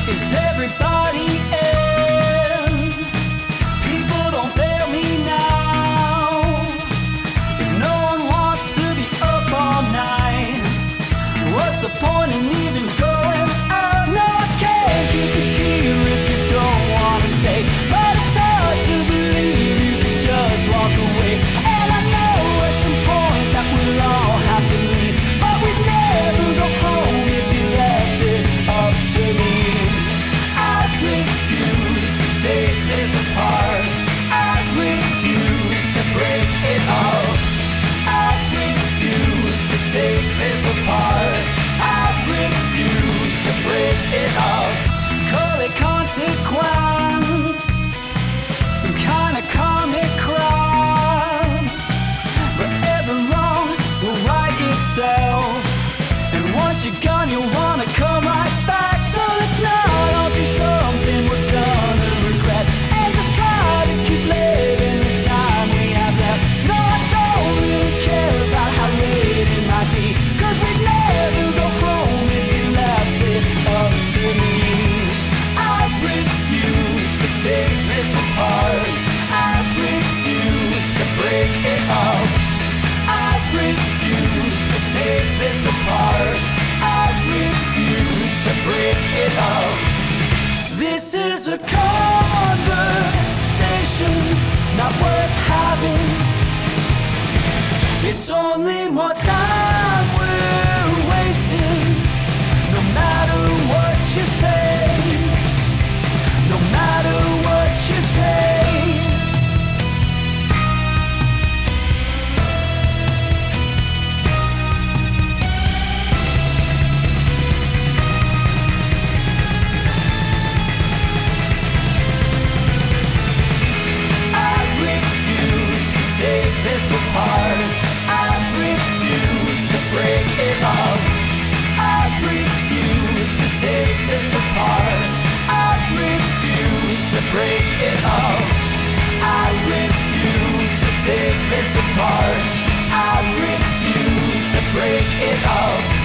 Is everybody in? People don't fail me now. If no one wants to be up all night, what's the point in even going out? No, I can't keep you here if you don't want to stay. But it's hard to believe you can just walk away. And I know at some point that we'll all have to leave, but we'd never go home if you left it up to me. I refuse to take this apart. I refuse to break it up. I refuse to take this apart. I refuse to break it up. Call it consequence, some kind of comic crime. But every wrong will right itself, and once you're gone you'll wanna come right back. So let's not all do something we're gonna regret, and just try to keep living the time we have left. No, I don't really care about how late it might be, 'cause we'd never go home if you left it up to me. I refuse to take this apart. I refuse to break it up. I refuse to take this apart. I refuse to break it up. This is a conversation not worth having. It's only more time we're wasting. No matter what you say, no matter what you say. I refuse to take this apart. I refuse to break it up. I refuse to take this apart. I refuse to break it up. I refuse to take this apart. I refuse to break it up.